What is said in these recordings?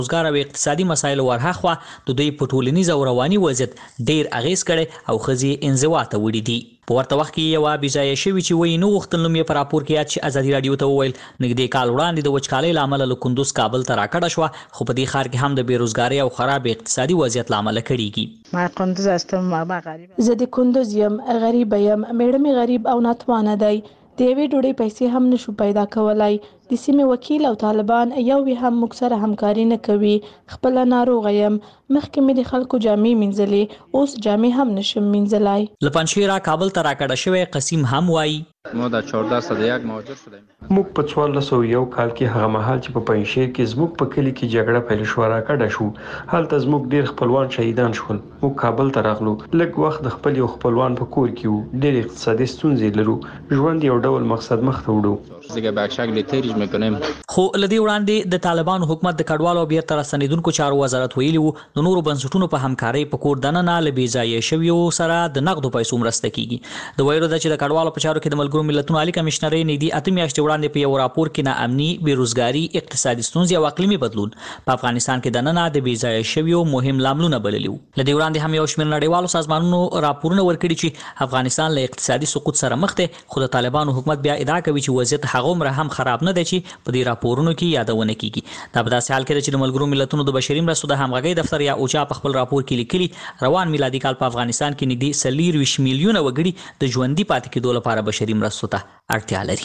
روزګار او اقتصادي مسایلو ورهاخوا د دوی په ټولنیز او رواني وضعیت ډیر اغیز کړي او ښځې انزوا ته وړي دي. په ورته وخت کې یوه بېځایه شوې چې وایي نه غوښتل نوم یې په راپور کې یاد چې ازادي راډیو ته وویل نږدې کال وړاندې د وچکالۍ له امله له کندوز کابل ته راکډه شوه، خو په دې ښار کې هم د بېروزګارۍ او خراب اقتصادي وضعیت له امله کړېږي. ما کندوز هستم، ما غریب. زه د کندوز یم، غریب یم، میړه مې غریب او ناتوانه دی. د یوې ډوډۍ پیسې هم نشو پیدا کولای. د سیمې وکیل او طالبان یو هم موږ سره همکاري نه کوي. خپله ناروغه یم، مخکې مې د خلکو جامې مینځلې، اوس جامې هم نشم مینځلای. له پنجشیره کابل ته راکډه شوی قسیم هم وایي ما در 1401 مهاجر شدیم. موږ په 1401 کال کې هغه مهال چې په پنجشیر کې زموږ په کلی کې جګړه پیل شو راکډه شو. هلته زموږ ډیر خپلوان شهیدان شول. موږ کابل ته راغلو. لږ وخت د خپل یو خپلوان په کور کې وو. ډیر اقتصادي ستونزې لرو. ژوند یو ډول مقصد مخ ته وړو. دیگه به شکل تیریج میکنیم. خو لدی وړاندې د طالبانو حکومت د کډوالو بیرته راستنیدونکو چارو وزارت ویلي وو د نورو بنسټونو په همکارۍ په کور دننه له بېځایه شویو سره د نقدو پیسو مرسته کیږي. د ویلو ده چې د کډوالو په چارو کې د ملګرو ملتونو عالی کمشنرۍ نږدې 8 میاشتې وړاندې په یو راپور کې ناامني، بېروزګاري، اقتصادي ستونزې او اقلیمي بدلون په افغانستان کې دننه د بېځایه شویو مهم لاملونه بللي وو. لدی وړاندې هم یو شمېر نړیوالو سازمانونو راپورونه ورکړي چې افغانستان له اقتصادي سقوط سره مخ دی، خو د طالبانو حکومت بیا ادعا کوي چې وضعیت هغومره هم خراب نه دی چې په دې راپورونو کې یادونه کیږي. دا په داسې حال کې ده چې د ملګرو ملتونو د بشري مرستو د همغږۍ دفتر یا اوچا په خپل راپور کې لیکلي روان میلادي کال په افغانستان کې نږدې 24 میلیونه وګړي د ژوندي پاتې کېدو لپاره بشري مرستو ته اړتیا لري.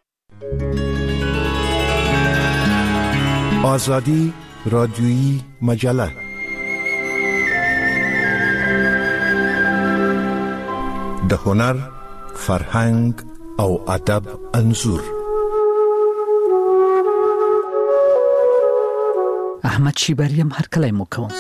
آزادی رادیویی مجله د هنر، فرهنګ او ادب انځور. احمد شیبریم هر کله مو کوم.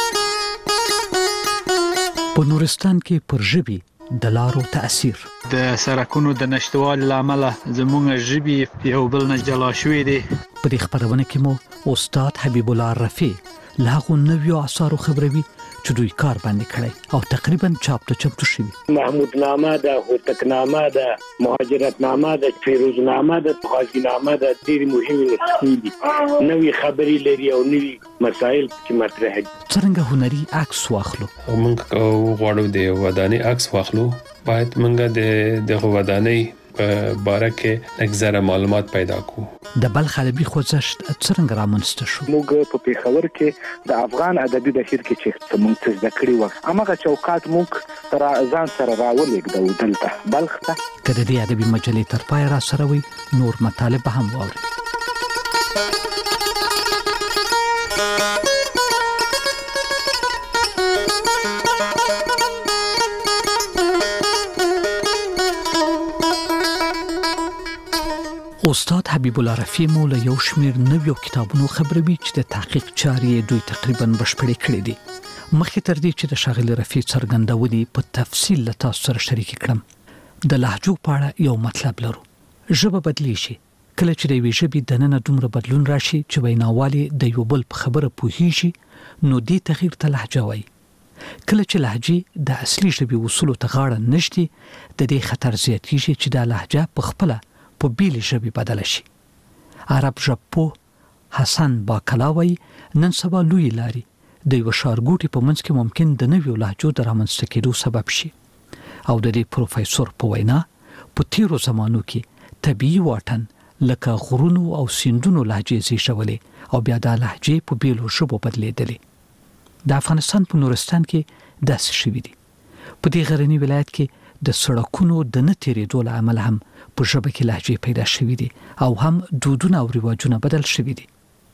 په نورستان کې پر ژبې د لارو تاثیر، د سرکونو د نشټوالي لامل زموږ ژبې یو بل نه جلا شوې دي. په دې خبرونه کې مو استاد حبیب الله رفیع له هغو نویو اثارو خبروي چې دوی کار باندې کړی او تقریبا چاپ ته چمتو شوي. محمود نامه ده، هوتک نامه ده، مهاجرت نامه ده، فیروز نامه ده، غازی نامه ده. ډېرې مهمې نسخې دي، نوې خبرې لري او نوې مسایل چې مطرح دي. څرنګه هنري عکس واخلو. موږ غواړو د ودانۍ عکس واخلو، باید موږ د دغه ودانۍ په باره کې لږ زره معلومات پیدا کړو. د بلخ ادبي خوځښت څرنګه رامنځته شو؟ موږ په پیښور کې د افغان ادبي بهیر کې چې موږ څه زده کړي وو، هغه چوکاټ موږ تر ځان سره راولېږدو دلته بلخ ته. که د دې ادبي مجلې تر پای را سره وي نور مطالب هم واوري. استاد حبیب الله رفیع مو له یو شمېر نویو کتابونو خبروي چې د تحقیق چارې دوی تقریبا بشپړې کړې دي. مخکې تر دې چې د ښاغلي رفیع څرګندونې په تفصیل له تاسو سره شریکې کړم، د لهجو په اړه یو مطلب لرو. ژبه بدلی شي، کله چې د یوې ژبې دننه دومره بدلون راشي چې ویناوال د یو بل په خبره پوهیږي، نو دې تغییر ته لهجه وایي. کله چې لهجې د اصلي ژبې اصولو ته غاړه نږدي، د دې خطر زیاتېږي چې دا لهجه په خپله په بیلې ژبې بدله شي. عرب ژبپوه حسن باکلاوی نن سبا لوی لاري د یو ښارګوټي په منځ کې ممکن د نویو لهجو د رامنځته کېدو سبب شي، او د دې پروفیسور په وینا په تیرو زمانو کې طبیعي واټن لکه غرونو او سیندونو لهجې زیږولې او بیا دا لهجې په بیلو ژبو بدلېدلې. د افغانستان په نورستان کې داسې شوي دي. په دې غرني ولایت کې د سړکونو د نه تېرېدو له امله هم په ژبه کې لهجې پیدا شوي دي او هم دودونه او رواجونه بدل شوي دي.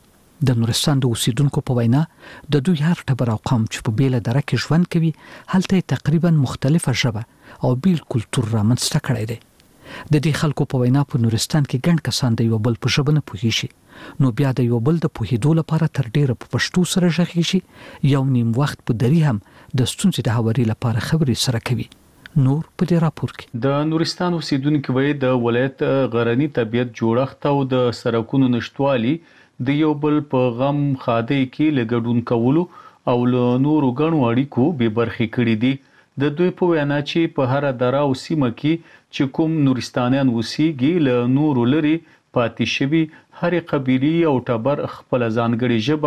د نورستان د اوسیدونکو په وینا د دوی هر ټبر او قوم چې په بیله دره کې ژوند کوي هلته تقریبا مختلفه ژبه او بیل کلتور رامنځته کړی دی. د دې خلکو په وینا په نورستان کې ګڼ کسان د یو بل په ژبه نه پوهېږي، نو بیا د یو بل د پوهېدو لپاره تر ډېره په پښتو سره غږېږي، یو نیم وخت په دري هم د ستونزې د هواري لپاره خبرې سره کوي. نور په دې راپور کې د نورستان اوسیدونکو وایي د ولایت غرنی طبیعت جوړښت او د سرکونو نشټوالي د یو بل په غم خاده کې لګډون کولو او له نورو غنو اړیکو به برخې کړې دي. د دوی په وینا چې په هر دره او سیمه کې چې کوم نورستانیان اوسېږي له نورو لري پاتې شوي هرې قبیلې او ټبر خپل ځانګړې ژبه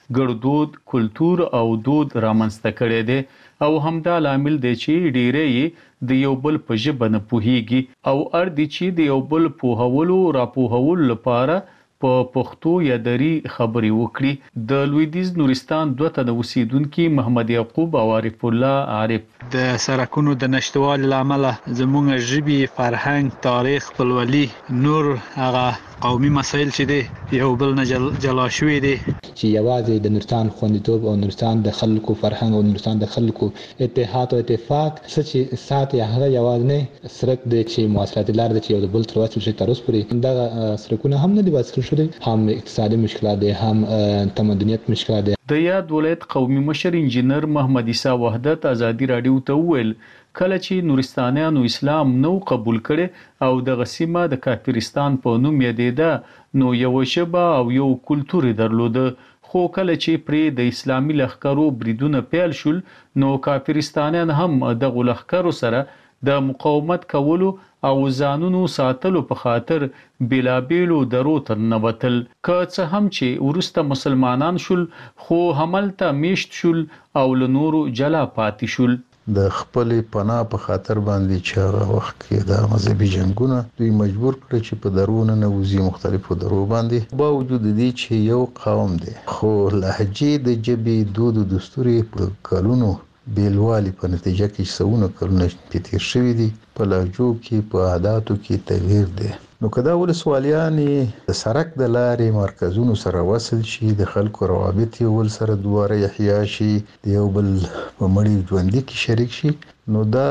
ګړدود کلچر او دود رامنځته کړي دي او همدا لامل دی چې ډیرې د یو بل په ژبه نه پوهیږي او اړ دي چې د یو بل پوهولو راپوهولو لپاره په پښتو یا دری خبري وکړي. د لویدیز نورستان دوه تنه اوسیدونکو محمد یعقوب او عارف الله عارف د سرکونو د نشټوالي لامل زموږ ژبي فرهنګ تاریخ خپلولي نور هغه قومي مسایل چې دي یو بل نه جلا شوي دي چې یوازې د نورستان خوندیتوب او نورستان د خلکو فرهنګ او نورستان د خلکو اتحاد او اتفاق چې ساتي هغه یوازې نه سرک د چې مواصلات لار د چې یو بل تر وسه شي تر اوسه پورې دا سرکونه هم نه دي واسه شوي هم اقتصادي مشکلات دي هم تمدنیت مشکلات دي. د یاد ولایت قومي مشر انجینر محمد عیسی وحدت ازادي رادیو ته ویل کله چې نورستانیانو اسلام نو قبول کړي او د غسیمه د کافرستان په نوم یادېده نو یو شبه او یو کلچر درلوده خو کله چې پرې د اسلامي لښکرو بریدونه پیل شول نو کافرستانیان هم د لښکرو سره د مقاومت کولو او ځانونو ساتلو په خاطر بلابېلو درو ته نوتل که څه هم چې ورسته مسلمانان شول خو هملته میشت شول او له نورو جلا پاتې شول. د خپل پناه په خاطر باندې چې هغه وخت کې د مذهبي جنگونه دوی مجبور کړ چې په درونه نه وزي مختلفو درو باندې با وجود دي چې یو قوم دی خو لهجې د جبې دود او دستوري په کلونو بیلوالي په نتیجه کې سونه کلونه تیر شوی دي په لهجو کې په عادتو کې تغییر دی. نو کدا ولسوالیانې د سرک د لارې مرکزونو سره وصل شي د خلکو روابط یو ول سره دواره احیا شي د یو بل په مړي ژوندۍ کې شریک شي نو دا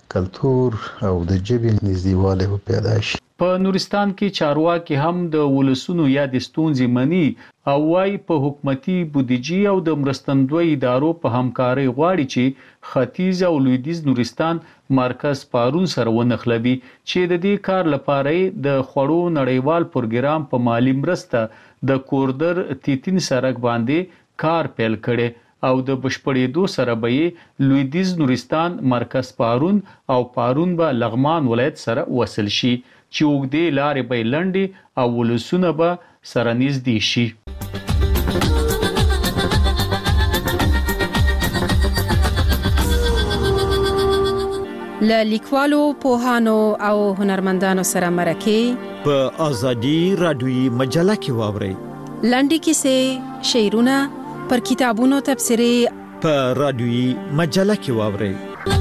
کلچر او د ژبې نږدېوالی پیدا شي. په نورستان کې چارواکي هم د ولسونو یا د ستونزې مني او وايي په حکومتي بودیجې او د مرستندوی ادارو په همکارۍ غواړي چې ختیځ او لویدیز نورستان مرکز پارون سره ونخلوي چې د دې کار لپاره د خوړو نړیوال پروګرام په مالی مرسته د کوردر تیتین سرک باندې کار پیل کړي او د بشپړېدو سره به لویدیز نورستان مرکز پارون او پارون به لغمان ولایت سره وصل شي چې وګړي لارې به لنډي او ولسونه به سره نږدې شي. له لیکوالو پوهانو او هنرمندانو سره مرکه په ازادي رادیوي مجله کې واوري لنډي کیسې شعرونه پر کتابونو تبصرې په رادیوي مجله کې واوري.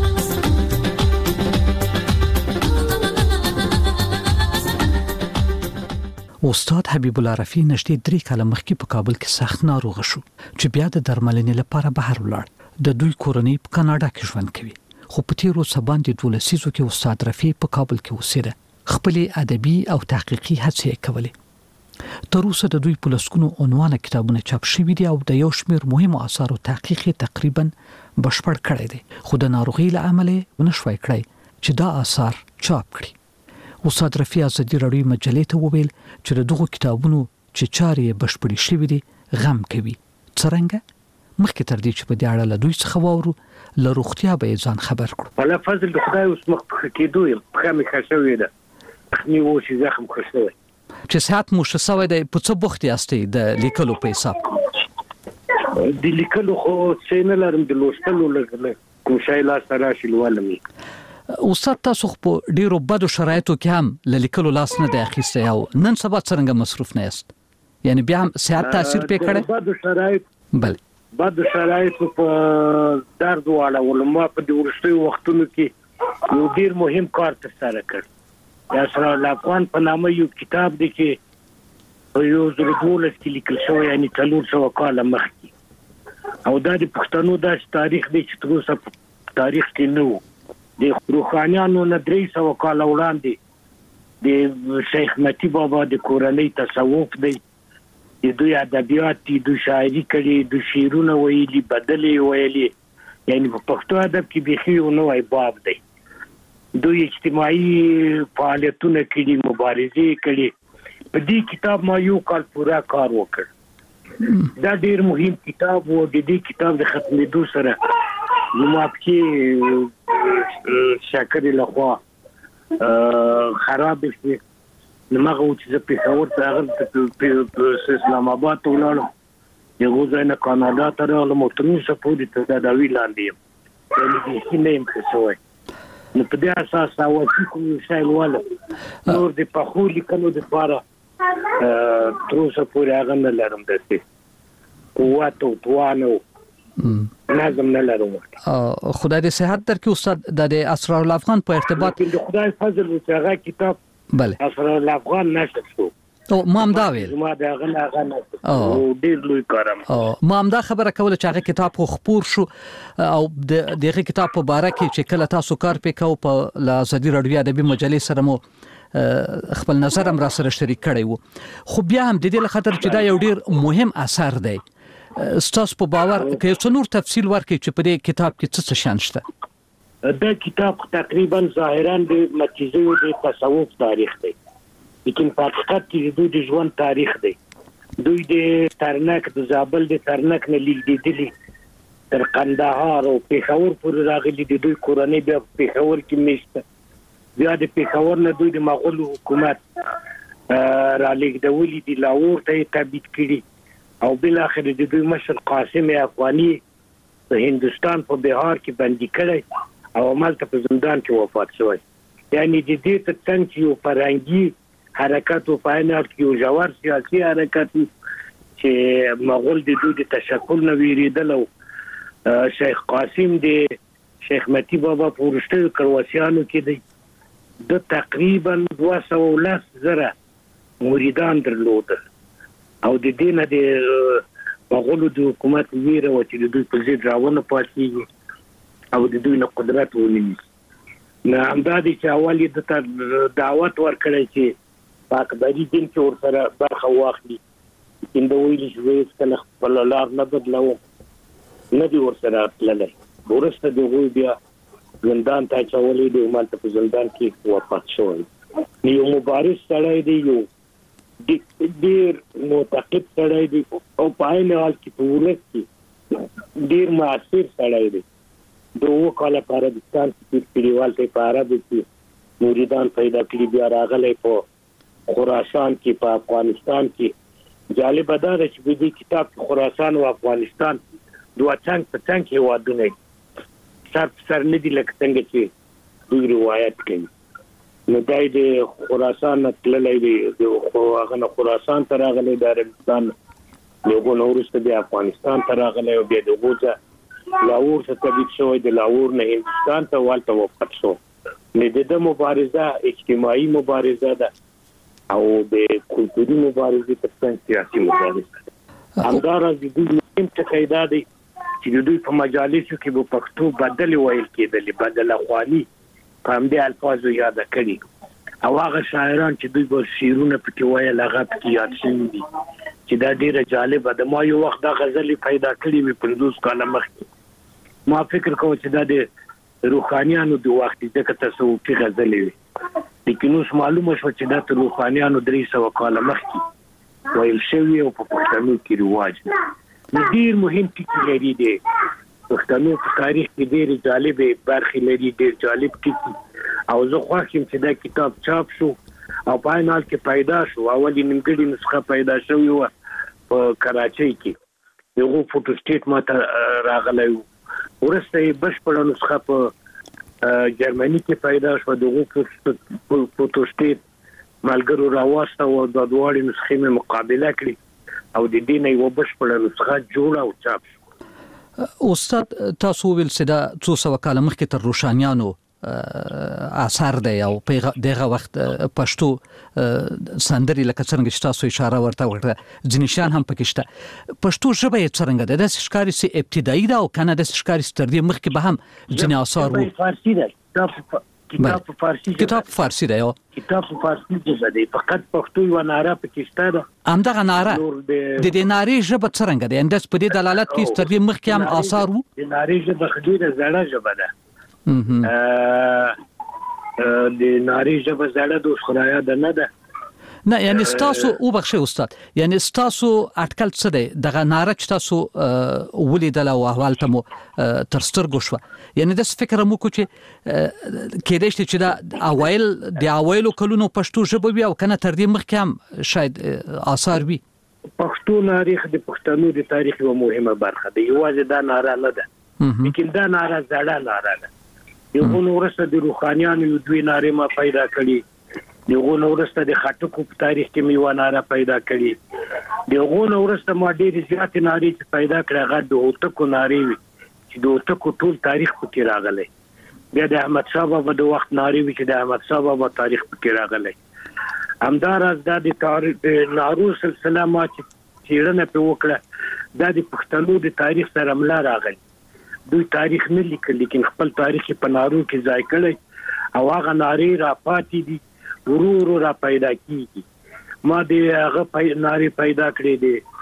استاد حبیب الله رفیع نږدې 3 کاله مخکې په کابل کې سخت ناروغ شو چې بیا د درملنې لپاره بهر ولاړ. د دوی کورنۍ په کاناډا کې ژوند کوي خو په تیرو سباندې 12 لسیزو کې استاد رفیع په کابل کې اوسېده. خپل ادبي او تحقیقي هڅې کولې. تر اوسه د دوی په لسګونو عنوانه کتابونه چاپ شوي دي او د یو شمېر مهمو آثارو تحقیق تقریبا بشپړ کړی دی خو د ناروغۍ له امله ونشوي کړی چې دا آثار چاپ کړي. استاد رفیع ازادي رادیو مجلې ته وویل چې دغه کتابونو چې چارې بشپړې شوي دي غم کوي. څرنګه مخکې تر دې چې په دې اړه له دوی څخه واورو له روغتیا به ځان خبر کړو. ولا فضل د خدای اوس مخ کېدو په خامي خښوي ده خني و چې زخم خښوي چې صحت مو شسوي ده په څه بوخت یاستئ د لیکلو په حساب د لیکلو خو څه نه لرم د لوستلو لګل کوم شای لا سره شلوالمي. استاد تاسو په ډیرو بدو شرایطو کې هم لیکلو لاس نه دی اخیستی او نن سبا څنګه مصروف نه یاست یعنی بیا هم صحت تاثیر پې کړی؟ بدو شرایط بله بعد شرایط په درد والا ولما په د ورستي وختونو کې یو ډیر مهم کار ترسره کړ. یا سره افغان په نامه یو کتاب دی چې په یو زر دولس کې لیکل شوی یعنی 300 کاله مخکې او دا د پښتنو د تاریخ دی چې تر اوسه په تاریخ کې نه و. د روحانیانو نه 300 کاله وړاندې د شیخ متی بابا د کورنۍ تصوف دی د دوی ادبیات دي د شاعري کړي د شعرونه ویلي بدلې ویلي یعنی په پښتو ادب کې بيخي یو نوې باب دی. دوی اجتماعي فعالیتونه کړي مبارزې کړي په دې کتاب ما یو کال پورا کار وکړ. دا ډیر مهم کتاب و. د دې کتاب د ختمېدو سره نو ما کې شاکر لخوا خراب شي نو ما غوښتل چې په خبر ته هغه په اسلام آباد ته ولاړم یو ځای نه کاناډا ته راغلم او تر اوسه پورې تداوي لاندې یم یعنې بیخي نه یم ښه شوی نو په دې اساس اوسي کوم شی لولم نور د پخو لیکنو دپاره تر اوسه پورې هغه نه لرم داسې قوت او توان او نظم نه لرم خدای دې صحت درکړي استاد د اسرار الافغان په ارتباط د خدای فضل و چې هغه کتاب بله اسرار الافغان نشر شو او ما هم دا ویل ما دا غنه او ډیر لوی کارم ما هم دا خبره کوله چې هغه کتاب خو خپور شو او دغه کتاب په باره کې چې کله تاسو کار وکاو په ازادي راډیو ادبي مجلې سره مو خپل نظر هم را سره شریک کړی وو خو بیا هم د دې لخاطر چې دا یو ډیر مهم اثر دی ستاسو په باور کې څو نور تفصیل ورکړي چې په دې کتاب کې څه شان شته دا کتاب تقریبا ظاهرا د متیزو د تصوف تاریخ دی لیکن په حقیقت کې دوی د ژوند تاریخ دی دوی د ترنک د زابل د ترنک نه لیدلې تر قندهار او پېښور پورې راغلي د دوی کورنۍ بیا پېښور کې میشته بیا د پېښور نه دوی د مغول حکومت را لېږدولي د لاهور ته تبعید کړي او بالاخره د دوی مشر قاسم افغاني په هندوستان په بهار کې بندي کړی او همالته په زندان کې وفات شوی یعنی د دې ترڅنګ چې یو فرهنګي حرکت او پاینات کې یو ژور سیاسي حرکت چې مغول د دوی د تشکل نه ویریدل او شیخ قاسم د شیخ متی بابا په ورشته کرواسیانو کې دی د تقریبا 210,000 مریدان درلودل او د دې نه د مغولو د حکومت ویره و چې د دوی په ضد راونه پاتېږي او د دوی نه قدرت ونیسي نه همدا دي چې اول یې د دعوت ورکړی چې په اکبري دین کې ورسره برخه واخلي لیکن د ویلي چې کله خپل لار نه بدلوم نه دي ورسره تللی وروسته د هغوی بیا زندان ته اچولی دی همالته په زندان کې وفات شوی یو مبارز سړی دی یو ډېر معتقد سړی دی او په عین حال کې په ولس کې ډېر مؤثر سړی دی د 2 کاله په عربستان کې پیریوال ته په عربي کې مریدان پیدا کړي بیا راغلی په خراسان کې په افغانستان کې جالب دا ده چې په دې کتاب کې خراسان او افغانستان دوه څنګه په څنګه هیوادونه سر نه دي لکه څنګه چې دوی روایت کوي نو دا د خراسان تللی دی هغه خراسان ته راغلی د عربستان لوګو نورسته د افغانستان ته راغلی او بیا د غوځه لاهور ته تبعید شوی د لاهور نه هندوستان ته والته وفات شو نو د مبارزه اجتماعي مبارزه ده او د کلتوري مبارزې ترڅنګ سیاسي مبارزه همداراز د دوی مهم ټکی دا دی چې د دوی په مجالسو کې به پښتو بدل ویل کېدلې بدله خواني په همدې الفاظو یاده کړي او هغه شاعران چې دوی به شعرونه پکې ویل هغه پکې یاد شوي دي چې دا ډېره جالبه ده ما یو وخت دا غزلې پیدا کړې وې 50 کاله مخکې ما فکر کوم چې دا د روحانیانو د وخت ځکه تصوفي غزلې وي لیکن اوس معلومه شو چې دا د روحانیانو 300 کاله مخکې ویل شوي او په پښتنو کې رواج دی ډېر مهم ټکي لري دی پښتنو په تاریخ کې ډېرې جالبې برخې لري ډېر جالب ټکي او زه خوښ یم چې دا کتاب چاپ شو او په عین حال کې پیدا شو اول یې نیمګړې نسخه پیدا شوې وه په کراچۍ کې د هغو فوټو سټیټ ماته راغلی و وروسته یې بشپړه نسخه په جرمني کې پیدا شو دغه فوټو سټیټ ملګرو راوسته او د دواړو نسخې مې مقابله کړې او د دې نه یو بشپړه نسخه جوړه او چاپ شو استاد تاسو ویل چې دا 200 کاله مخکې تر روشانیانو اثر دی او په دغه وخت پښتو سندري لکه څنګه چې تاسو اشاره ورته وکړه ځینې شان هم پکې شته پښتو ژبه یې څنګه ده د ښکاری سي ابتدایي ده او کنه د ښکاری تر دې مخکې به هم ځینې آثار وو فارسی ده کتاب فارسی ده کتاب فارسی ده فقط پښتو یو ناره پکې شته ده همدغه ناره د دې نارې ژبه څنګه ده انداز په دې دلالت کوي تر دې مخکې هم آثار وو د نارې ژبه خډيره زړه ژبه ده د ناری ژبه زړه د خدایا ده نه ده نه یعنی ستاسو او بخښه استاد یعنی ستاسو اټکل څه دی دغه ناره چې تاسو ولیدل او احوال ته مو تر سترګو شو یعنی د فکر مو کو چې کېدای شي چې دا اوایل کلونو پښتو ژبه وي او کنه تر دې مخکې هم شاید آثار وي پښتو تاریخ د پښتنو د تاریخ یو مهمه برخه ده. یوازې دا ناره نه ده، لیکن دا ناره زړه ناره ده. یو نورسته د روحانيانو یو دوی ناره ما پیدا کړي، یو نورسته د خټکو په تاریخ کې میوه ناره پیدا کړي، یو نورسته ما ډېر زیات ناره پیدا کړه هغه د اوتکو ناره وي چې د اوتکو ټول تاریخ پکې راغلی. بیا د احمد شاه بابا د وخت ناره وي چې د احمد شاه بابا تاریخ پکې راغلی. همداراز دا د تاریخ د نارو سلسله ما چې چیرنه په وکړه دا د پښتنو د تاریخ سره ملا راغلی. دوی تاریخ نه لیکل لیکن خپل تاریخ په نارو کې ځای کړی او هغه ناری را پاتې دي ورو را پیدا کیږي. ما د هغه ناری پیدا کړې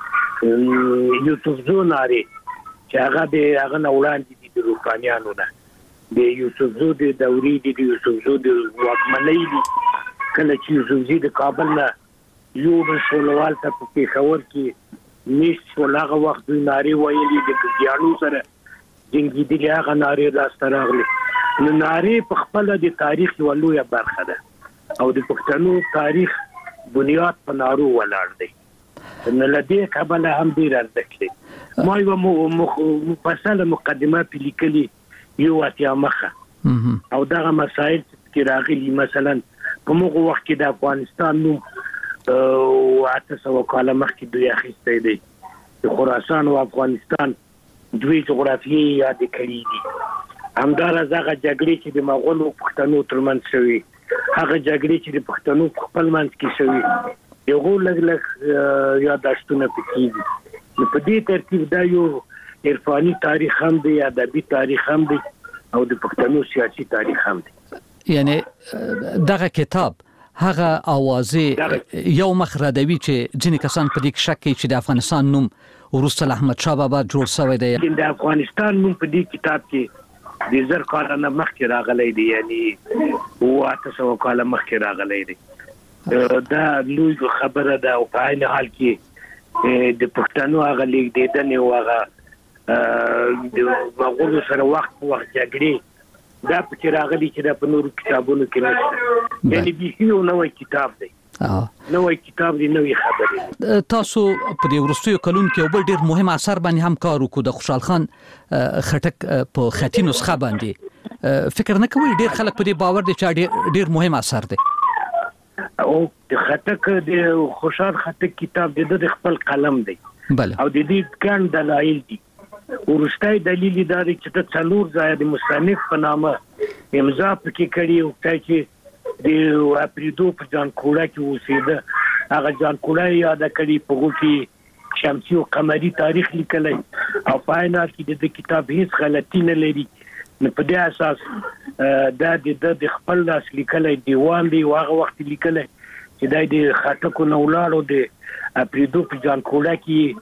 دي یوسفزو ناری چې هغه د هغه نوړاندې دي د روحانيانو نه، د یوسفزو د دوري دي، د یوسفزو د واکمنۍ دي. کله چې یوسفزي د کابل نه یو بشولوال ته په پېښور کې میشت ولغه وخت دوی ناری ویلي د ګیانو سره جنګیدلي هغه ناری راسته راغلي. نو ناری په خپل د تاریخ یو لویه برخه ده او د پښتنو تاریخ بنیاد په نارو ولاړ دی. نو لدې کابل هم ډیر ارزښت لري. ما یو مفصله مقدمه په لیکلي یو اتیا مخه او دغه مسائل چې راغلي مثلا په موږ وخت کې د افغانستان نوم او 800 کاله مخکې دوی اخیستی دی. د خراسان او افغانستان دوی جغرافیې یاد کړي دي. همداراز هغه جګړې چې د مغولو پښتنو ترمنځ شوي، هغه جګړې چې د پښتنو په خپل منځ کې شوي، یو لږ یاداشتونه پکې دي. نو په دې ترتیب دا یو عرفاني تاریخ هم دی، ادبي تاریخ هم دی او د پښتنو سیاسي تاریخ هم دی. یعنی دغه کتاب هغه اوازې یو مخ ردوي چې ځینې کسان په دې کې شک کوي چې د افغانستان نوم وروسته احمد شاه بابا جوړ شوی دی. د افغانستان نوم په دې کتاب کې د 1000 کال نه مخکې راغلی دی، یعنی 800 کال مخکې راغلی دی. دا لوی خبره ده او په عین حال کې د پښتنو هغه لیکدنې او هغه د مغولو سره وخت جګړې دا پکې راغلي چې دا په نورو کتابونو کې نشته. یعنی به یو نوې کتاب دی، نوې کتاب دی، نوې خبرې. تاسو په دې وروستیو کلونو کې یو بل ډېر مهم اثر باندې هم کار وکړو، د خوشحال خان خټک په خطي نسخه باندې. فکر نه کوئ ډېر خلک په دې باور دي چې ډېر مهم اثر دی؟ او د خټک د خوشحال خټک کتاب د خپل قلم دی او د دې ګڼ دلایل دي. ورستای دلیل دا دی چې د څلور ځای د مصنف په نامه امضا پکې کړي او چې د اپریدو په جان کوړه کې اوسېده، هغه جان کوړه یاد کړي په کې شمسي او قمري تاریخ لیکلی او پاینار کې د کتاب هیڅ غلطي نه لري. نو په دې اساس دا د خپل لاس لیکلی دیوان دی او هغه وخت لیکلی چې د خټکو نه ولاړو د اپریدو په جان کوړه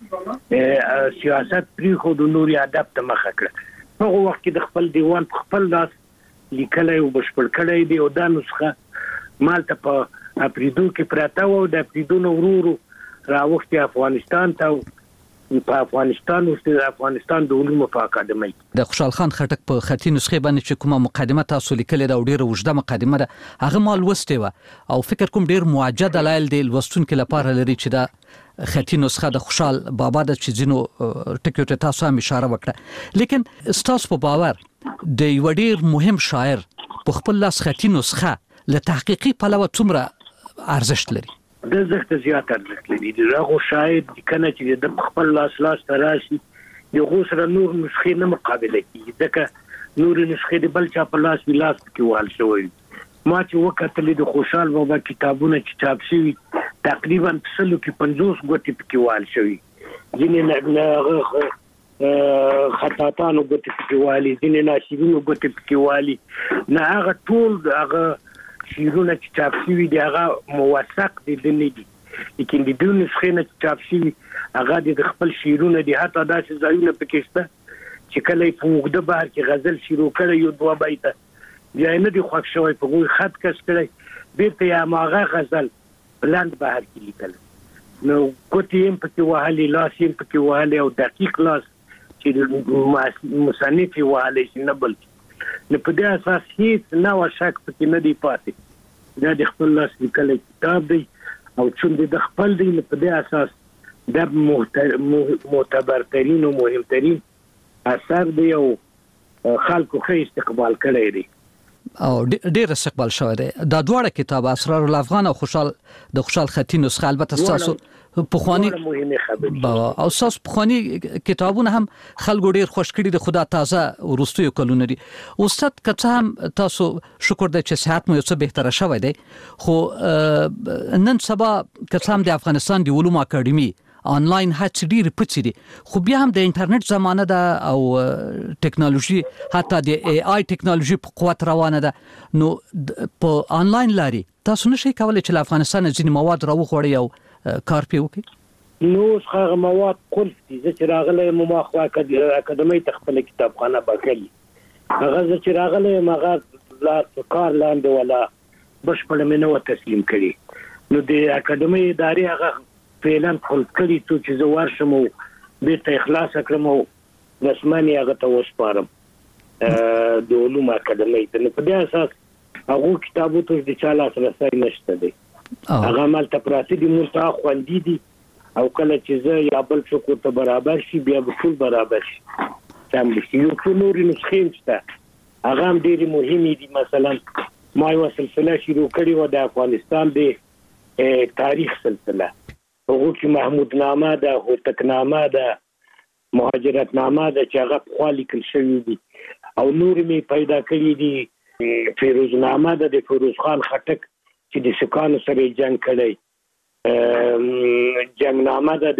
کې سیاست پریخو د نوري ادب ته مخه کړه. هغه وخت کې د خپل دیوان په خپل لاس لیکلی او بشپړ کړی دی او دا نسخه مالته په اپریدو کې پراته و او د اپریدو نه ورو راوختي افغانستان ته په افغانستان او د افغانستان د علومو په اکاډمۍ. د خوشحال خان خټک په خطي نسخه باندې چې کومه مقدمه تاسو لیکلې ده او ډیره اوږده مقدمه ده، هغه ما لوستې وه او فکر کوم ډیر موجه دلایل دی لوستونکو لپاره لري چې دا خطي نسخه د خوشحال بابا د چې ځینو ټکیو ته تاسو هم اشاره وکړه. لیکن ستاسو په باور د یو ډیر مهم شاعر په خپل لاس خطي نسخه له تحقیقي پلوه څومره ارزښت لري؟ د زخت زیات ارزښت لري. دغه شاعر کنه چې د خپل لاس تراشي یو سره نور نسخې نه مقابله کوي، ځکه نور نسخې د بل چا په لاس ویلاس کې وال شوی. ما چې وکتلې د خوشحال بابا کتابونه چې چاپ شوي تقریبا 50 غوټې پکې وال شوي، ځینې خطاطانو غوټې پکې والي، ځینې ناشرینو غوټې پکې والي. نه هغه ټول هغه شیرونه چې چاپ شوي دي هغه موثق دي نه دي، لیکن د دوی نسخې نه چاپ شوي هغه د خپل شیرونه دي. حتی داسې ځایونه پکې شته چې کله یې په اوږده بهر کې غزل شروع کړی یو 2 بیته بیا یې نه دي خوښ شوی، په هغوی خط کش کړی، بیرته یې هماغه غزل په لنډ بهر کې لیکل. نو ګوتې یې هم پکې وهلې، لاس یې هم پکې وهلی او دقیق لاس چې مصنف یې وهلی شي نه بل. نو په دې اساس هیڅ نوع شک پکې نه دی پاتې. دا د خپل لاس لیکلی کتاب دی او چون د خپل دی، نو په دې اساس د معتبرترین او مهمترین اثر دی او خلکو ښه استقبال کړی دی او ډیر استقبال شوی دی. دا دواړه کتاب اسرار الافغان او خوشحال خطي نسخه البته تاسو پخوانی او تاسو پخوانی کتابونه هم خلکو ډیر خوش کړي دي، خدا تازه ورستیو کلونه دي. استاد کته هم تاسو شکر د چې صحت مو یو څه بهتره شوی دی، خو نن سبا کته هم د افغانستان د علوم اکاډمي آنلاین هڅې ډېرې پڅې دي، خو بیا هم د انټرنیټ زمانه ده او ټیکنالوژي حتی د ای آی ټیکنالوژي په قوت روانه ده. نو په آنلاین لاري تاسو نشئ کولای چې له افغانستان ځینې مواد راوغواړئ او کار پې وکړئ؟ نو هغه مواد قلف دي. زه چې راغلی یم ما خو اکاډمۍ ته خپله کتابخانه بکلي، هغه زه چې راغلی یم هغه لا کار لاندې ولا بشپړه مې نه وه تسلیم کړي. نو د اکاډمۍ ادارې هغه فعلا خلق کړي څو چې زه ورشم او بیرته اخلاص کړم او رسمن یې هغه ته وسپارم د علوم اکاډمۍ ته. نو په دې اساس هغه کتابو ته د چا لاسرسی نشته دی، هغه مالته پراته دي، موږ ته خوندي دي او کله چې زه یا بل څوک ورته برابر شي بیا به ټول برابر شي. سم دي یو څو نورې نسخې شته هغه هم ډېرې مهمې دي. مثلا ما یوه سلسله شروع کړې وه د افغانستان د تاریخ سلسله، هغه کې محمود نامه ده، هوتک نامه ده، مهاجرت نامه ده چې هغه پخوا لیکل شوي دي او نور مې پیدا کړي دي. فیروز نامه ده د فیروز خان خټک چې د سکانو سره جنگ کړی، جنگ نامه ده د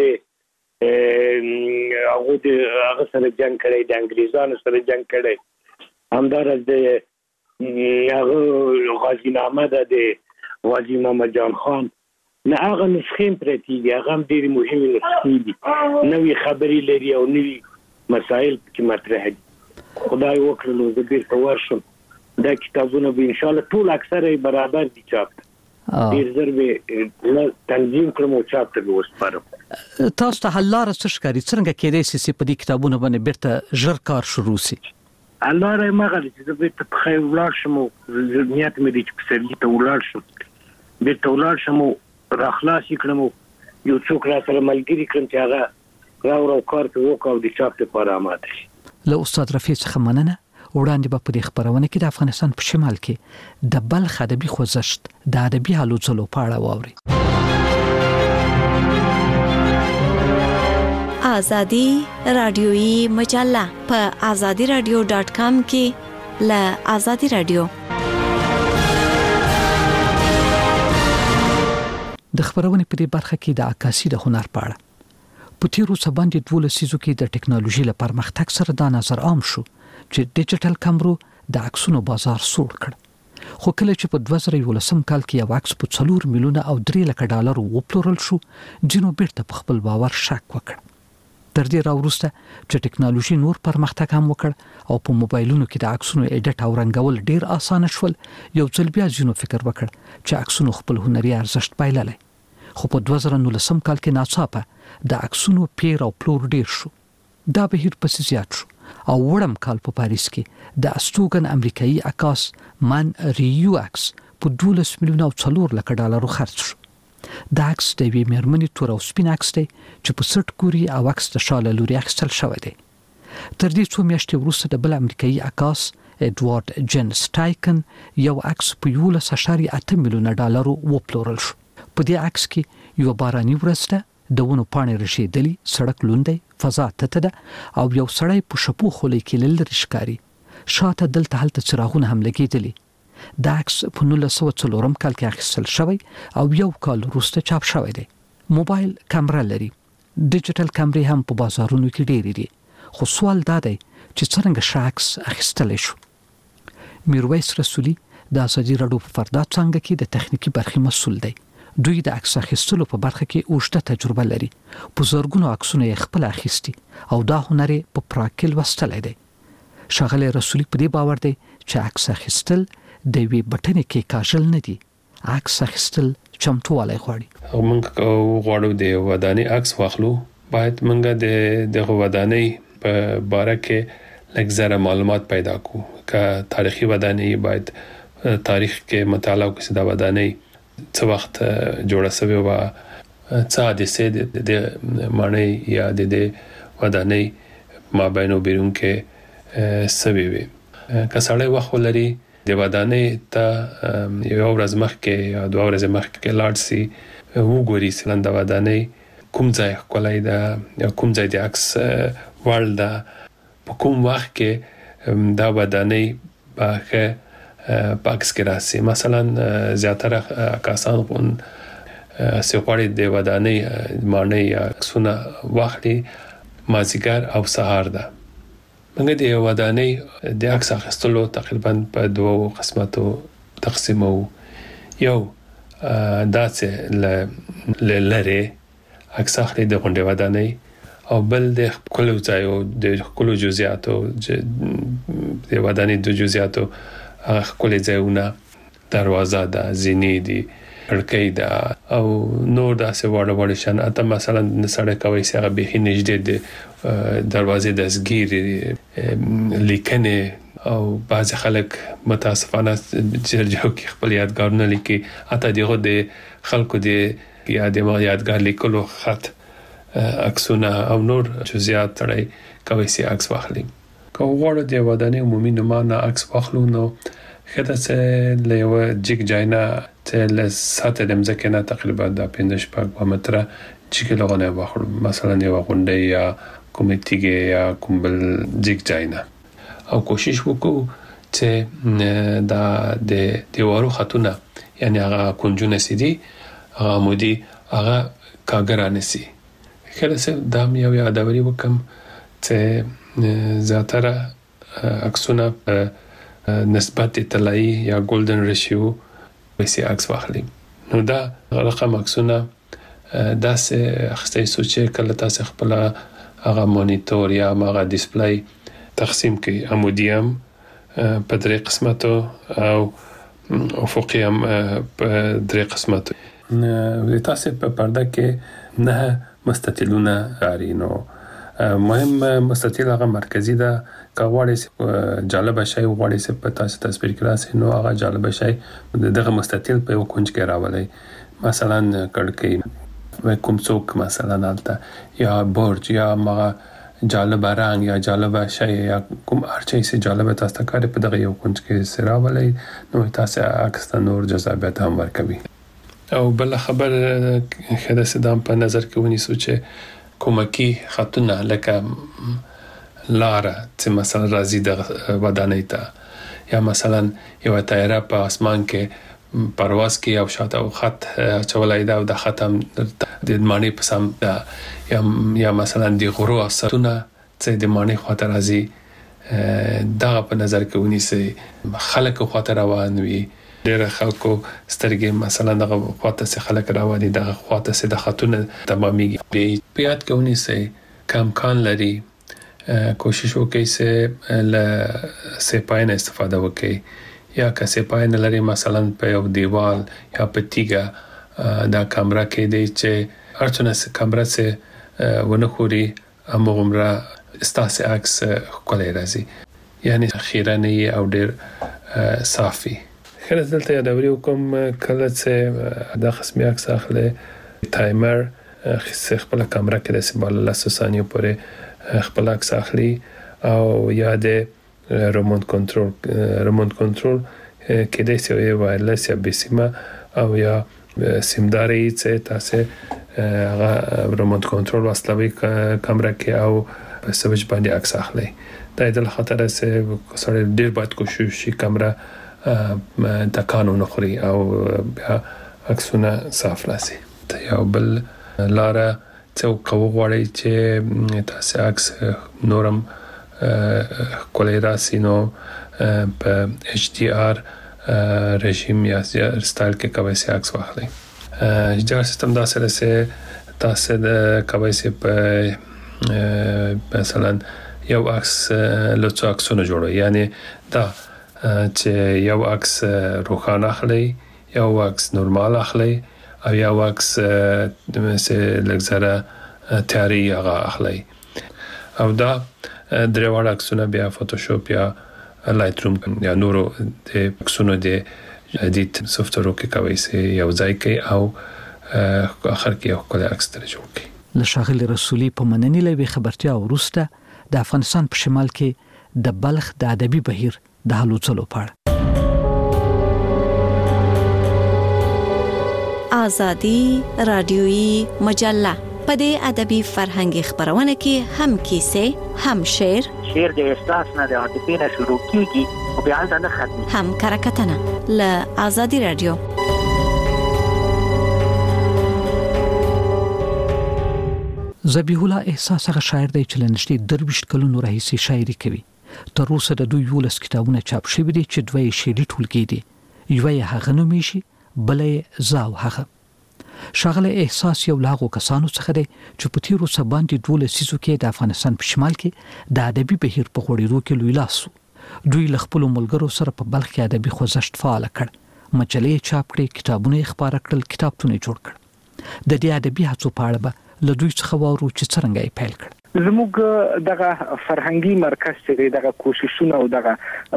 هغه سره جنگ کړی، د انګریزانو سره جنگ کړی. همدارس د هغه غازی نامه ده د غازی محمد جان خان. نه هغه نسخې پرتې دي، هغه هم ډېرې مهمې نسخې دي، نوې خبرې لري او نوې مسایل پکې مطرح دي. خدای وکړي نو زه بیرته ورشم دا کتابونه به انشاءالله ټول اکثره برابر دي چاپ ته، ډېر ژر به تنظیم کړم او چاپ ته به وسپارم. تاسو ته حل لاره څه ښکاري؟ څرنګه کېدای شي چې په دې کتابونو باندې بیرته ژر کار شروع شي؟ حل لاره یې همغه ده چې زه بیرته په خیر ولاړ شم او نیت مې دی چې پسرلي ته ولاړ شم، بیرته ولاړ شم او راخلاص کړم او یو څوک را سره ملګري کړم چې هغه راوړو کار ته وکړو او د چاپ لپاره آماده شي. له استاد رفیع څخه مننه. وړاندې به په دې خبرونه کې د افغانستان په شمال کې د بلخ ادبي خوځښت د ادبي هلو ځلو په اړه واورئ. آزادي رادیويي مجله په azadiradio.com کې له آزادي رادیو. د خبرونه په دې برخه کې د عکاسي د هنر په اړه په تیرو سباندې 12 لسیزو کې د ټکنالوژي لپاره پرمختګ سره دا نظر عام شو چې ډیجیټل کیمرو د عکسونو بازار سوړ کړ. خو کله چې په 2011 کال کې یو عکس په 4 میلیونه او 3 لک ډالر وپلورل شو، جنو بیرته په خپل باور شک وکړ. تر دې راوروسته چې ټکنالوژي نور پرمختګ هم وکړ او په موبایلونو کې د عکسونو اډیټ او رنګول ډیر اسانه شول، یو ځل بیا جنو فکر وکړ چې عکسونو خپل هنري ارزښت بایللی. خو په 2019 کال کې ناڅاپه د عکسونو پیر او پلور ډیر شو. دا بهیر پسې زیات شو او وړم کال په پاریس کې د استوګن امریکایي عکاس من ریو عکس په 12 میلیونه او 4 لک ډالرو خرڅ شو. دا عکس د وی مرمنې تور او سپین عکس دی چې په سټ کوري او عکس د شاله لوري اخیستل شوی دی. تر دې څو میاشتې وروسته د بل امریکایي عکاس ایډوارد جن سټایکن یو عکس په 1.8 میلیونه ډالرو وپلورل شو. په دې عکس کې یو باراني ورځ ده، د ونو پاڼې رشیدلې، سړک لوندې، فضا تته ده او یو سړی په شپو خولې کې لری ښکاري. شاته دلته هلته څراغونه هم لګېدلي. دا عکس په 1904 کال کې اخیستل شوی او یو کال وروسته چاپ شوی دی. موبایل کیمرا لري. ډیجیټل کیمرې هم په بازارونو کې ډېرې دي. خو سوال دا دی چې څنګه عکس اخیستلی شو. میرویس رسولي د آزادي راډیو په فردا څنګه کې د تخنیکی برخې مسؤل دی. دوی د عکس اخیستلو په برخه کې اوږده تجربه لري. په زرګونو عکسونه یې خپل اخیستي او دا هنر په پراکل وستلای دی. شغله رسولي په دې باور دی چې عکس اخیستل د وی بټنې کې کاژل نه دي. عکس اخیستل چمتووالی غواړي. موږ غواړو د ودانۍ عکس واخلو، باید موږ د ودانۍ په باره کې لږ معلومات پیدا کړو. که تاریخي ودانۍ باید تاریخ کې مطالعه وکړو، د ودانۍ څه وخت جوړه شوې و څه حادثې د ماڼۍ یا د ودانۍ مابین او بیرون کې سوي وي. که سړی وخت ولري د ودانۍ ته یو ورځ مخکې یا 2 ورځې مخکې لاړ سي وګوري چې د ودانۍ کوم ځای ښکلی ده یا کوم ځای د عکس وړ ده، په کوم وخت کې دا ودانۍ به ښه په عکس کې راسي. مثلا زیاتره کسان چې غواړي د ودانۍ ماڼۍ یا عکسونه واخلي مازدیګر او سهار ده. موږ د ودانۍ د عکس اخیستلو تقریبا په 2 قسمتو تقسیمو. یو دا چې لری عکس اخلي د غونډې ودانۍ، او بل د خپل ځایو د خپل جزئیاتو د ودانۍ د جزئیاتو خپل ځایونه، دروازه ده، زینې دي، کړکۍ ده او نور داسې وړ شان. اته مثلا سړی کوي چې هغه به نږدې د دروازې د زګیر لیکنه او بعض خلک متاسفانه جرجو کې خپل یادګارونه لیکي، اته دغه د خلکو د یادګار لیکلو خط عکسونه او نور جزئیات تړي کوي چې عکس واخلي. که وګورئ د ودانۍ عمومي نمونه عکس واخلو نو خدای چې له یو جګ ځای نه چې له سطح د ځمکې نه تقریبا د 15 متره چې لغونه واخلو، مثلا یو غونډه یا کومه تیګه یا کوم بل جګ ځای نه، او کوشش وکړو چې دا د دیوارو خطونه یعنی هغه کنجونه سي هغه عمودي هغه کاغرانه سي. خلاص دا مې یو یادوري وکم چې زیاتره عکسونه نسبت طلایی یا ګولدن ریشیو وسی عکس واخلي. نو دا رقم عکسونه دا سه اخستې سوچې کله تاسو خپل هغه مانیټور یا هغه ډیسپلی تقسیم کړئ، عمودیم په 3 قسمتو او افقی هم په 3 قسمتو. تاسو په پرده کې نه مستطیلونه لري. نو مهم مستطیل هغه مرکزی ده. که غواړئ جالب شي غواړئ چې په تاسو تصویر کې راسي نو هغه جالب شي دغه مستطیل په یو کونج کې راولئ. مثلا کړکۍ کوم څوک مثلا البته یا برج یا هغه جالب رنگ یا جالب شي یا کوم هرچا چې جالب تاسو ته کار په دغه یو کونج کې سراولئ نو تاسو عکس ته نور جذابیت هم ورکوي. او بل خبر خدای سدام په نظر کې ونیسو چې کومکی خطونه لکه لاره چې مثلا راځي د ودانۍ ته یا مثلا یو طیاره په اسمان کې پرواز کوي او شاته او خط چولای دا او د ختم د معنی په سم یا مثلا د غرو اثرونه چې د معنی خاطر راځي دا په نظر کې ونیسي. خلک خاطر روان وي، ډېر خلکو سترګې مثلا دغه خاطر سره خلک رواني دغه خاطر سره د خاتون تمامي په یاد کې ونیسي. کم کان لري کوشش وکړئ چې له سپاین استفاده وکړئ یا که سپاین لري مثلا په یو دیوال یا په تیګه دا کیمرا کې دی چې هرڅونه کیمرا سه ونخوري امغمره استاسه عکس کولای راځي یعنی خیرانه او ډېر صافي. خلاص دلته یادوري وکم کله چې دا قسمي عکس اخلي تایمر خپل کیمرا کې د سیمبل له ثانیو پورې خپل عکس اخلي او یا د ریموټ کنټرول کې د سوي وایرلس یا بسیمه او یا سیمداري چې تاسو هغه ریموټ کنټرول واسطوي کیمرا کې او سويچ باندې عکس اخلي. دا د خطر سره سره ډیر باید کوشش شي کیمرا تکانو نخوري او عکسونه صاف راسي. یو بل لاره څو کوغړی چې تاسو عکس نورم کولای راسي نو په ایچ ډي آر رژیم یا سټایل کې کوي چې عکس واخلي. دا سیستم دا سره سه تاسو د کوي چې په مثلا یو عکس لڅ عکسونه جوړوي یعنی دا چې یو عکس روښانه اخلي یو عکس نورمال اخلي او یو عکس مثل لګزره تیاری هغه اخلي او دا درې وړ عکسونه بیا فوټوشاپ یا لایټ روم یا نورو د عکسونو د ایډیټ سافټویر کې کوي چې یو ځای کې او اخر کې یو کله عکس تر جوړ کړي. له ښاغلي رسولي په مننې لوي خبرتیا وروسته د افغانستان په شمال کې د بلخ د ادبي بهیر د هلو ځلو په اړه آزادی رادیویی مجله په دې ادبي فرهنګي خبرونه کې هم کیسې هم شعر د احساس نه د عاطفې نه شروع کیږي او بیا نه ختمي هم کرکټنه له آزادی رادیو. ذبیح الله احساس هغه شاعر دی چې لنشتي درویشت کلونو راهیسې شاعري کوي. تر اوسه د دوی 11 کتابونه چاپ شوي دي چې دوی شعري ټولګي دي. یو یې هغه نومیږي بلې زاو هغه. شاغله احساس یو لاغو کسانو څخه دی چې په تیرو سباندې 12 سیزو کې د افغانستان په شمال کې د ادبي بهیر په غوړېدو کې لوی لاس وو. دوی له خپل ملګرو سره په بلخ کې ادبي خوځښت فعال کړ. مجلې چاپ کړې، کتابونه خپاره کړل، کتابتون جوړ کړ. د دې ادبي هڅو په اړه به له دوی څخه واورو چې څنګه یې پیل کړ. زموږ دغه فرهنګي مرکز چې دغه کوششونه او دغه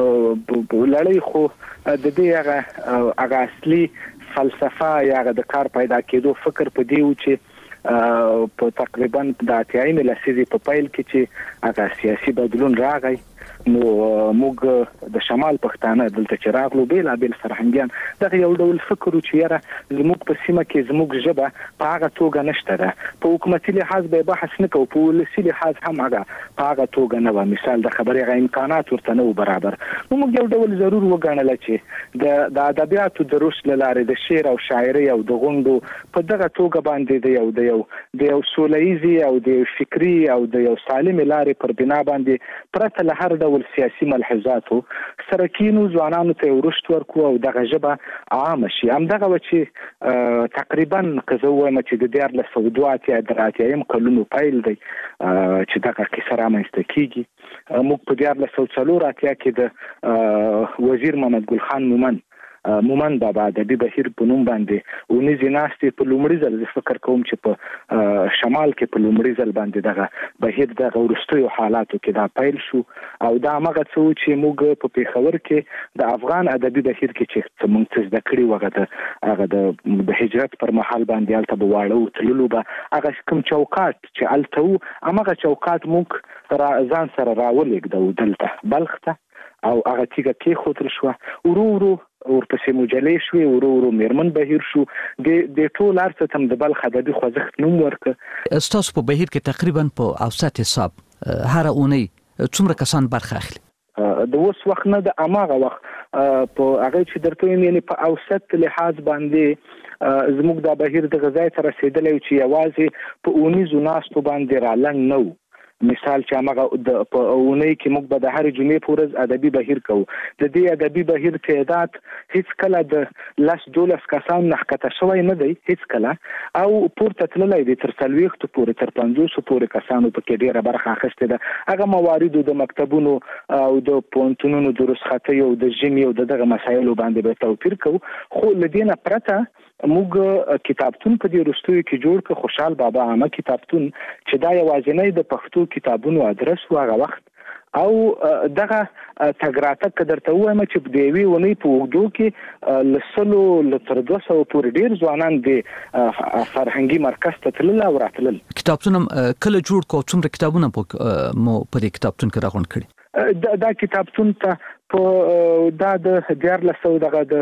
لړۍ خو د دې هغه اصلي فلسفه یا د کار پیدا کېدو فکر په دی و چې په تقریبا د 80 لسیزې په پیل کې چې هغه سیاسي بدلون راغی نو موږ د شمال پښتانه دلته چې راغلو بیل فرهنګیان دغه یو ډول فکر چې یاره زموږ په سیمه کې زموږ ژبه په هغه توګه نشته ده په حکومتي لحاظ به بحث نه کوو په ولسي لحاظ هم هغه په هغه توګه نه و مثال د خبرې غو امکانات ورته نه برابر نو موږ یو ډول ضرور وګڼل چې د ادبیاتو د روش لاره د شعر او شاعري او د غونډو په دغه توګه باندې د یو سولهیزي او د فکری او د یو سالم لارې پر بنا باندې پرته له هر ډول سیاسي ملحوظاتو سره کینو ځوانانو ته ورشت ورکو او دغه ژبه عام شي هم دغه چې تقریبا قزوه چې د 1902 کلونو پیل دی چې دغه کیسه رامنځته کیږي موږ په 1904 کې د وزیر محمد ګل خان مومن بابا د ادبي بهیر په نوم باندې ونیزي ناستې په لومړي ځل فکر کوم چې په شمال کې په لومړي ځل باندې دغه بهیر د ورستیو حالاتو کې دا پیل شو او دا هغه څه چې موږ په پیښور کې د افغان ادبي بهیر کې چې موږ زده کړی وغه هغه د هجرت پر مهال باندې الته بواړو تللو به هغه کوم چوکاټ چې الته هغه چوکاټ موږ را ځان سره راولېږدو دلته بلخ ته او هغه تیګه کې خوتل شو ورو ورپسې مجلې شوې ورو میرمن بهیر شو د ټول ارڅ تم د بلخ ادبي خوځښت نوم ورک. استاسو په بهیر کې تقریبا په اوسط حساب هر اونۍ څومره کسان برخه اخلي؟ د اوس وخت نه د اماغه وخت په هغه چې درته یعنی په اوسط لحاظ باندې زموږ د بهیر د غذای تر رسیدلې چې یوازې په اونیزو ناستو باندې رالنګ نو مثال چې هغه په اونۍ کې موږ به د هر جمعې پورز ادبي بهیر کوو د دې ادبي بهیر تعداد هیڅ کله د 12 کسان نه کته شوی نه دی هیڅ کله او پورته تللی دی تر 40 پورې تر 50 پورې کسانو په کې ډیره برخه اخیسته ده هغه موارد د مکتبونو او د پونتونونو د رسختي او د جمی او دغه مسایلو باندې به توپیر کوو خو لدینه پرته موږ کتابتون په دې رستوي کې جوړ ک خوشحال بابا عامه کتابتون چې دا یوازینی د پښتو کتابونو ادرس واغه وخت او دغه تګراته قدرته وایم چې په دیوی ونی په وګړو کې لسلو لتر 200 پورې ډیر ځوانان د فرهنګي مرکز ته تلل او راتلل. کتابتون کله جوړ کو څومره کتابونه مو په دې کتابتون کې راغون کړي؟ دا کتابتون ته په دا د 1400 دغه د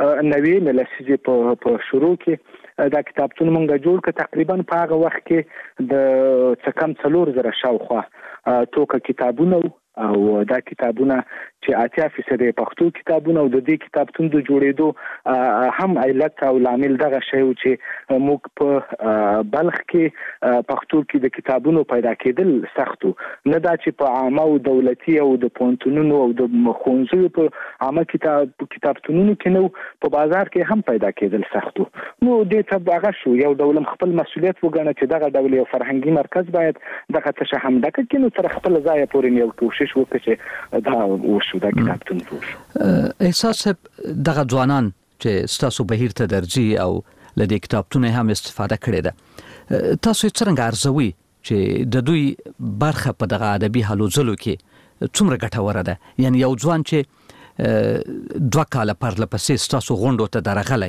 90 لسیزې په شروع کې دا کتابتون مونږ جوړ ک تقریبا په هغه وخت کې د څکم 4000 شاوخوا توګه کتابونه او دا کتابونه چې 80% پښتو کتابونه او د دې کتابتون د جوړېدو هم علت او لامل دغه شی چې موږ په بلخ کې پښتو کې د کتابونو پیدا کېدل سختو نه دا چې په عامه او دولتي او د پونتونونو او د مخونځو په عامه کتابتونونو کې نو په بازار کې هم پیدا کېدل سختو نو دې ته هغه شو یو ډول خپل مسولیت وګڼه چې دغه ډول یو فرهنګي مرکز باید دغه تشهم دغه کې نو تر خپل ځای پورې یو کوشش وکړي دا وشو دا کتابتون جوړ احساس دغه ځوانان چې ستاسو بهیر ته درځي او لدې کتابتون هم استفاده کړي ده تاسو څنګه ارزوي چې د دوی برخه په دغه ادبي هلو ځلو کې څومره ګټوره ده یعنی یو ځوان چې 2 کاله پر لپسې ستاسو غونډو ته درغلی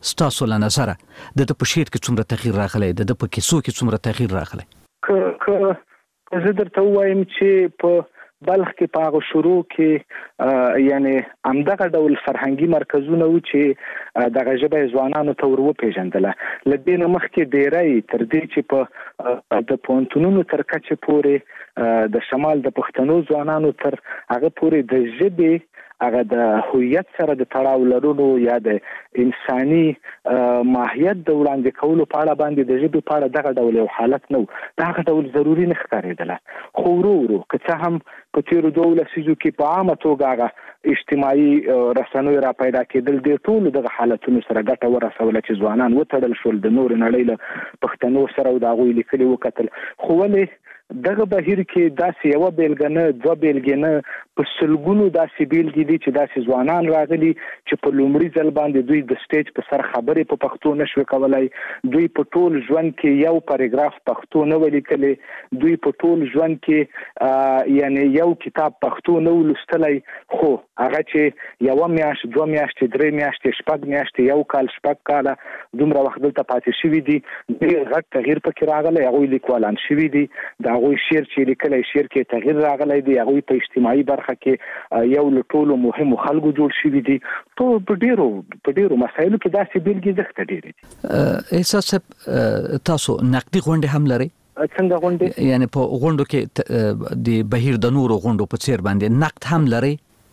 ستاسو له نظر د په شعر کې څومره تغییر راغلی د په کیسو کې څومره تغییر راغلی؟ که زه درته وایم چې په بلخ کې په هغه شروع کې یعنی همدغه ډول فرهنګي مرکزونه و چې دغه ژبه ځوانانو ته ور وپېژندله. له دې نه مخکې ډېری تر دې چې په د پوهنتونونو تر کچې پورې د شمال د پښتنو ځوانانو تر هغه پورې د ژبې هغه د هویت سره د تړاو لرلو یا د انساني ماهیت د وړاندې کولو په اړه باندې د ژبې په اړه دغه ډول یو حالت نه و، دغه ډول ضروري نه ښکارېدله. خو ورو ورو که څه هم په تیرو 2 لسیزو کې په عامه توګه هغه اجتماعي رسنیو را پیدا کېدل د ټولو دغه حالتونو سره ګټه ورسوله چې ځوانان وتړل شول د نور نړۍ له پښتنو سره او د هغوی لیکلي وکتل. خو ولې دغه بهیر کې داسې یو بیلګه نه 2 بیلګې نه په سلګونو داسې بیلګې دي چې داسې ځوانان راغلي چې په لومړي ځل باندې دوی د سټیج په سر خبرې په پښتو نشو کولای، دوی په ټول ژوند کې یو پاراګراف پښتو نه ولیکلی، دوی په ټول ژوند کې یعنی یو کتاب پښتو نه ولوستلی، خو هغه چې 1 میاشت 2 میاشتې 3 میاشتې 6 میاشتې 1 کال 6 کاله دومره وخت دلته پاتې شوي دي، ډېر غټ تغییر پکې راغلی. هغوی لیکوالان شوي دي، د هغوی شعر چې لیکلی شعر کې تغییر راغلی دی، هغوی په اجتماعي برخه کې یو له ټولو مهمو خلکو جوړ شوي دي. په ډېرو مسایلو کې داسې بیلګې زښته ډېرې دي. احساس تاسو نقدي غونډې هم لرئ؟ څنګه غونډې؟ یعنی په غونډو کې د بهیر د نورو غونډو په څیر باندې نقد هم لرئ؟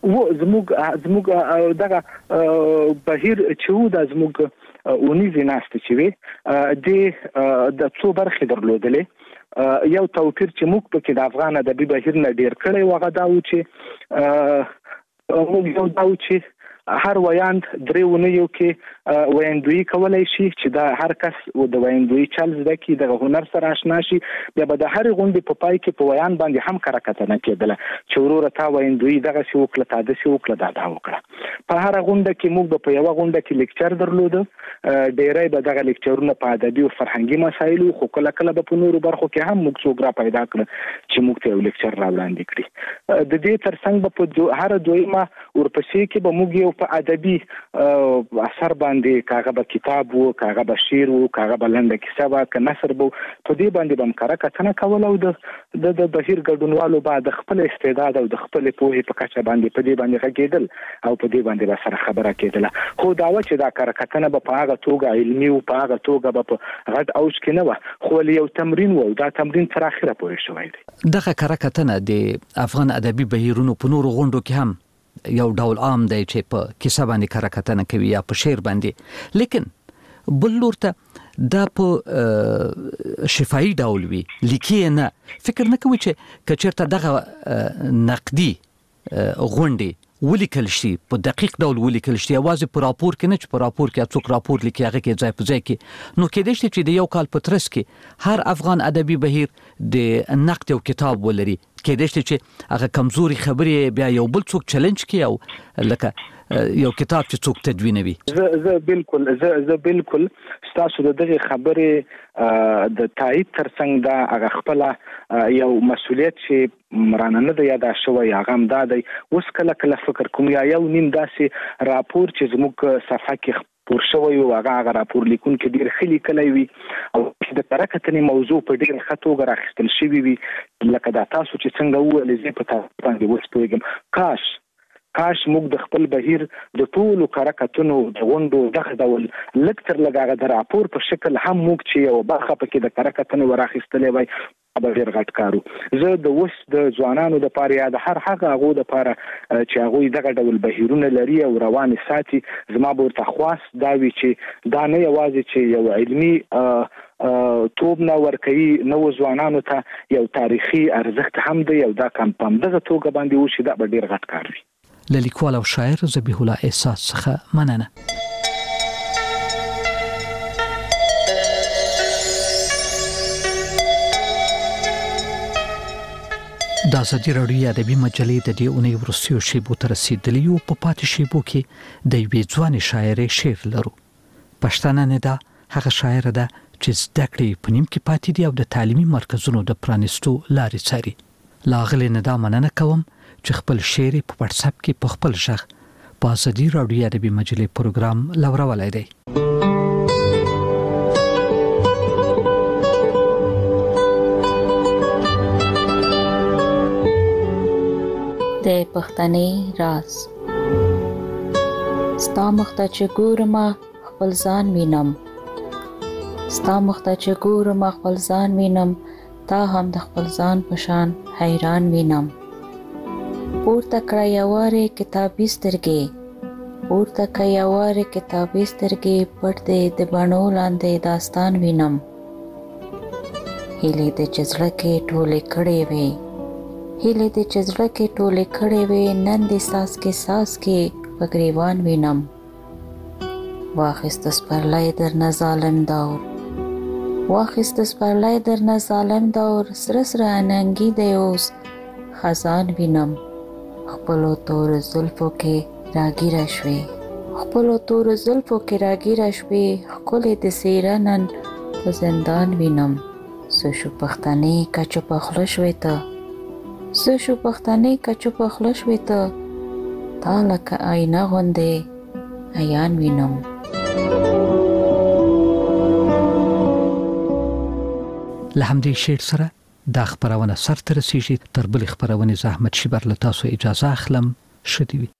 زموږ دغه بهیر چې و د زموږ اونیزې ناستې چې وې د څو برخې درلودلې. یو توپیر چې موږ پکې د افغان ادبي بهیر نه ډیر کړی و هغه دا و چې موږ یو دا و چې هر ویاند 3 اونیو کې ویندوی کولای شي چې دا هر کس د ویندوی چل زده کی د هنر سره آشنا شي. بیا به د هر غونډې په پای کې په ویان باندې هم کارکتنه کېدله چې وروره تا ویندوی دغه سی وکړه تا د سی وکړه دا وکړه. په هر غونډه کې موږ په یو غونډه کې لیکچر درلوده، ډیرای به دغه لیکچرونه په ادبي او فرهنګي مسایلو، خو کله کله به په نورو برخو کې هم موږ څوک را پیدا کړ چې موږ ته یو لیکچر را وړاندې کړي. د دې ترڅنګ به په هر دویمه ورپسې کې به موږ یو په ادبي اثر باندې کاغه به کتاب وو، کاغه به شعر وو، کاغه به لنډه کیسه وه، که نثر به په دې باندې به هم کره کتنه کوله او د بهیر ګډونوالو به د خپل استعداد او د خپلې پوهې په کچه باندې په دې باندې غږېدل او په دې باندې به سره خبره کېدله. خو دا و چې دا کره کتنه به په هغه توګه علمي او په هغه توګه به په غټ اوج کې نه وه، خو یو تمرین و او دا تمرین تر اخره پورې شوی دی. دغه کره کتنه د افغان ادبي بهیرونو په نورو غونډو کې هم یو ډول عام دی چې په کیسه باندې کره کتنه کوي یا په شعر باندې، لیکن بل لور ته دا په شفاهي ډول وي لیکي نه. فکر نه کوي چې کچرته دغه نقدي غونډې ولیکل شي په دقیق ډول ولیکل شي، یوازې په راپور کې نه چې په راپور کې څوک راپور لیکي هغه کې ځای په ځای کې، نو کېدای شي چې د یو کال په ترڅ کې هر افغان ادبي بهیر د نقد یو کتاب ولري. کېدای شي چې هغه کمزوري خبرې بیا یو بل څوک چیلنج کوي او لکه یو کتاب چې څوک تدوینوي. زه بالکل ستاسو دغه خبرې د تایید ترڅنګ دا هغه خپل یو مسؤلیت چې مرانه نه دی یاد شوی هغه هم دا دی. اوس کله کله فکر کوم یو نیم داسې راپور چې زموږ صفحه کې پور شوی او هغه راپور لیکونکي ډیر خلی کلی وي او د ترکتنې موضوع په ډیر ښه توګه راخیستل شوی وي، لکه دا تاسو چې څنګه وویل زه په تاسو باندې وسپوږم. کاش موږ د خپل بهیر د ټولو کارکتونو د غونډو دغه ډول لکتر لګاغه د راپور په شکل هم موږ چې یو برخه پکې د کارکتونو وراخیستلې وای به ډیر غټ کارو. زه د وس د ځوانانو د پاره یا د هر هغه هغه د پاره چې هغه دغه ډول بهیرونه لري او روان ساتي، زما به ورته خواص دا وی چې دا نه یوازې چې یو علمي توب نه ورکوي نو ځوانانو ته یو تاریخي ارزښت هم دی، یو دا کم پم دغه توګه باندې وشي دا به ډیر غټ کار وي. لیکوال او شاعر ذبیح الله احساس څخه مننه. د ازادي راډیو ادبي مجلې د دې اونۍ وروستیو شیبو ته رسیدلي او په پاتې شیبو کې د یوې ځوانې شاعرې شعر لرو. پښتانه ندا هغه شاعره ده چې زده کړې په نیم کې پاتې دي او د تعلیمي مرکزونو د پرانیستو لارې څاري. لاغلي ندا مننه کوم چې خپل شعر په واتس اپ کې په خپل ژغ په ازادي راډیو ادبي مجلې پروګرام لورولای دی. د پښتنې راز. ستا مخته چې ګورم خپل ځان وینم، ستا مخته چې ګورم خپل ځان وینم، تا هم د خپل ځان په شان حیران وینم. پورته کړه یوارې کتابي سترګې، پورته کړه یوارې کتابي سترګې، پټ دې د بڼو لاندې داستان وینم. هیلې دې چې زړه کې ټولې کړې وې، هیلې دې چې زړه کې ټولې کړې وې، نن دې ساس کې په ګریوان وینم. واخیسته سپرلی درنه ظالم دور، واخیسته سپرلی درنه ظالم دور، سره سره اننګي دی اوس خزان وینم. خپلو تور زلفو کې راګیره شوې، خپلو تور زلفو کې راګیره شوې، ښکلې د څېره نن په زندان وینم. څه شو پښتنې که چوپه خوله شوې ته، څه شو پښتنې که چوپه خوله شوې ته، تا لکه آینه غوندې عیان وینم. له همدې شعر سره دا خبرونه سر ته رسیږي. تر بلې خبرونې زحمت شیبر له تاسو اجازه اخلم. ښه دې وي.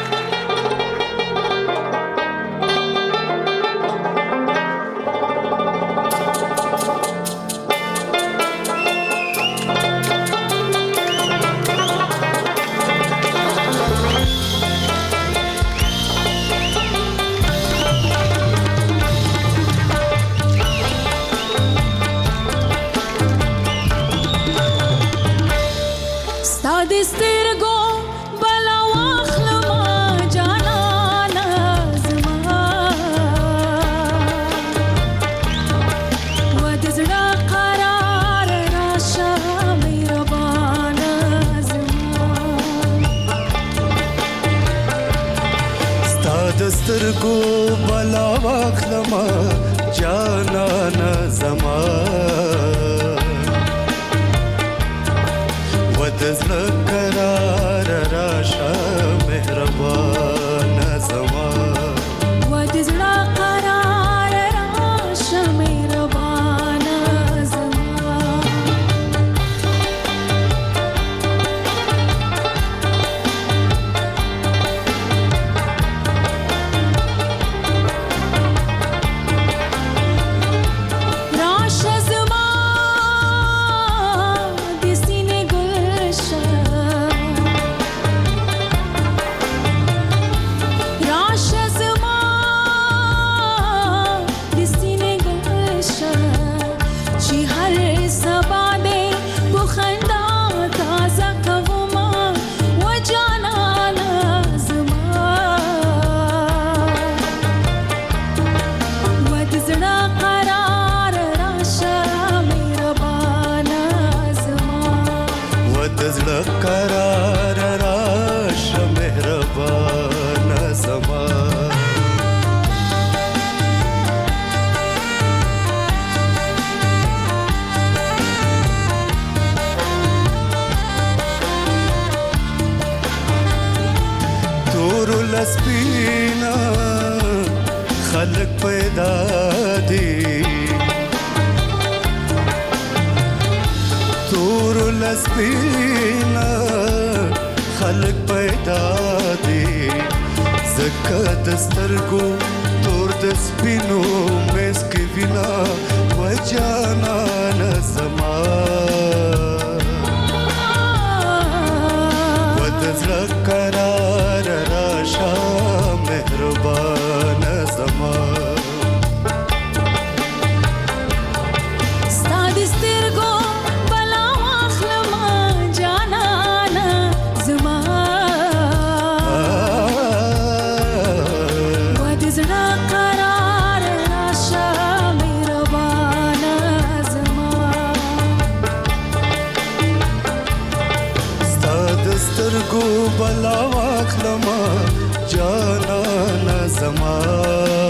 سترګو بلا واخلما جانانا زما ودزړه قرار راشه مهربان زما ودزړه قرار راشه مهربان زما سپینا خلق پیدا دی تور لسپینا خلق پیدا دی زکه دسترګو تور د سپینو مس کې وینا وجانا نسما ودزړه قرار راشه مهربان زما ستا د سترګو بلا واخلما جانانا زما ودزړه قرار راشه مهربان زما ستا د سترګو بلا واخلما جانانا زما